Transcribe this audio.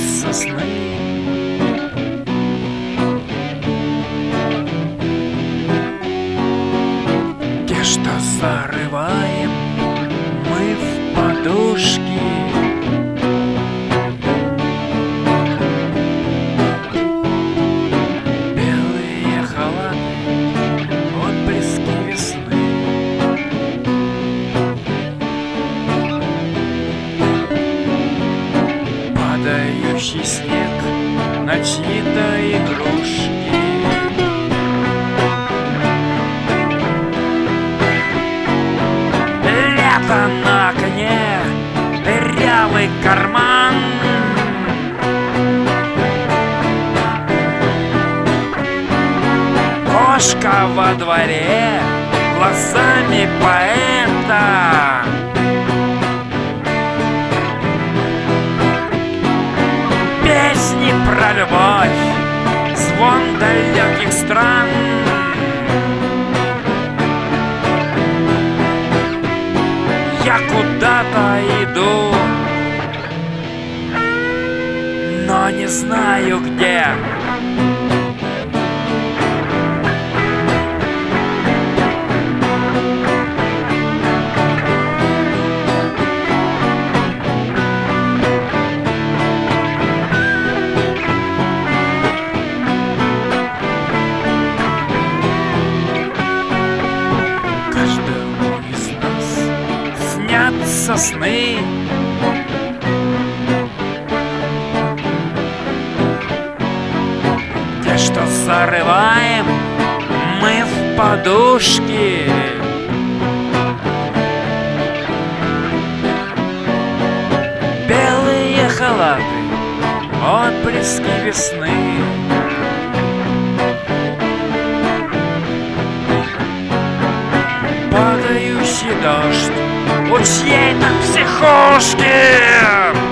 сосны. Те, что зарываем мы в подушки. Белые халаты, отблески весны. Падающий снег на чьи-то игрушки. Лето на окне, дырявый карман. Кошка во дворе глазами поэта. Песни про любовь, звон далеких стран. Я куда-то иду, но не знаю где. Каждому из нас снятся сны. Те, что зарываем мы в подушки. Белые халаты, отблески весны. Падающий дождь у чьей-то психушки.